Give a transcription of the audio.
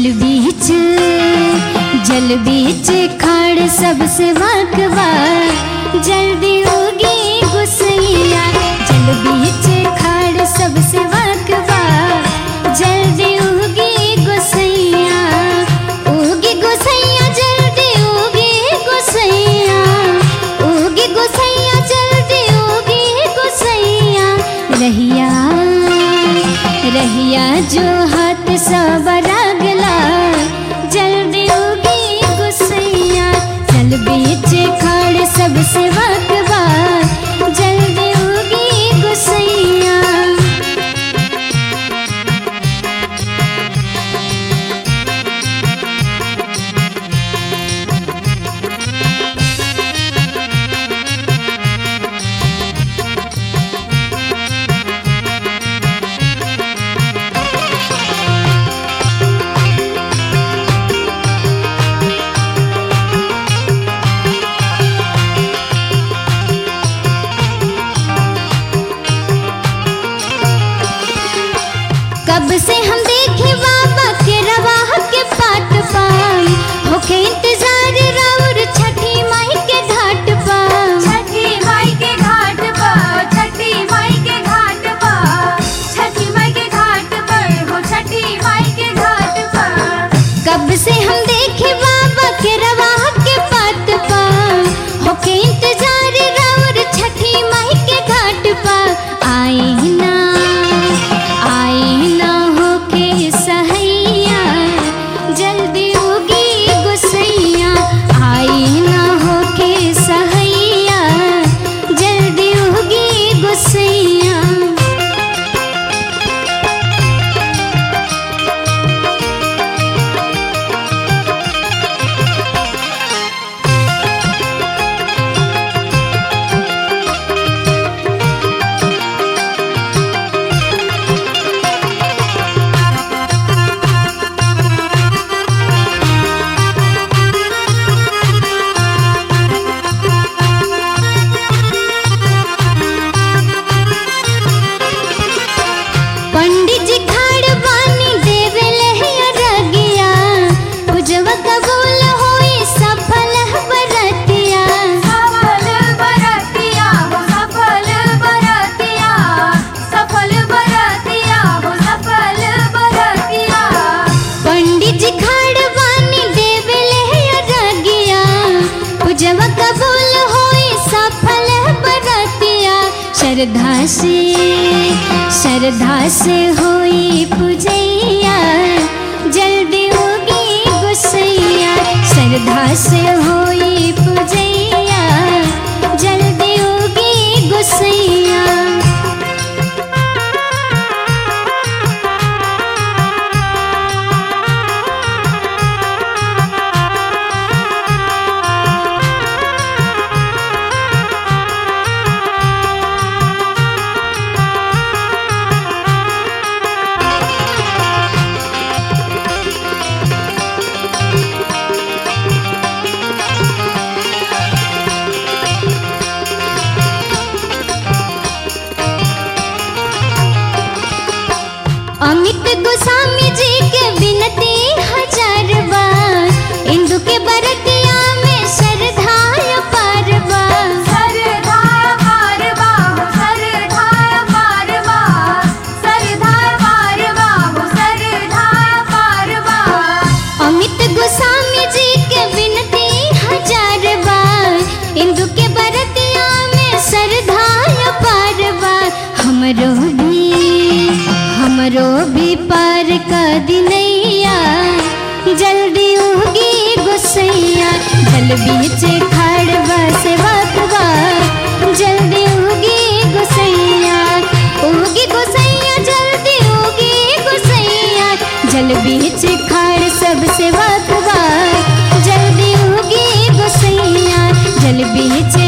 जल बीच खाड़ सबसे वाकवा जल्दी उगी गुसैया। जल बीच खाड़ सबसे वाकवा जल्दी उगी गुसैया। उगी गुसैया जल्दी उगी गुसैया। उगी गुसैया जल्दी उगी गुसैया। रहिया रहिया जो हाथ सबरा गला जल्दी उगी गुसैया। जल बीच खाड़ सबसे वाकवा जल्दी उगी गुसैया। कब से हम देखे बाबा के रवाह के पाट पाम होके इंतजार राउर छठी माई के घाट पाम। छठी माई के घाट पर, छठी माई के घाट पर, छठी माई के घाट पर, हो छठी माई के घाट पर। कब से हम देखे बाबा के रवाह के पाट पाम होके इंतजार राउर छठी माई के घाट पा। आई ना होके सहैया जल्दी उगी गुसैया। आई ना होके सहैया जल्दी उगी गुसैया। पंडित जी खाड़ बानी देवे लहिया रगिया पूजवा कबूल होई सफल बरतिया। सफल बरतिया हो सफल बरतिया, सफल बरतिया हो सफल बरतिया। पंडित जी खाड़ बानी देवे लहिया रगिया पूजवा कबूल होई सफल बरतिया। श्रद्धा से होई पूजैया जल्दी उगी गुसैया। श्रद्धा से होई पूजैया जल्दी उगी गुसैया। अमित गोस्वामी जी के विनती हजार बार इंदु के बरतिया में श्रद्धाय पारवा। सरधाय पारवा हो सरधाय पारवा, सरधाय पारवा हो सरधाय पारवा। अमित गोस्वामी जी के विनती हजार बार इंदु के बरतिया में श्रद्धाय पारवा। हमरो भी पार का दिनैया जल्दी उगी गुसैया। जल बीच खाड़ बसे वाकवा जल्दी उगी गुसैया। उगी गुसैया जल्दी उगी गुसैया। जल बीच खाड़ सबसे वाकवा जल्दी उगी गुसैया। जल बीच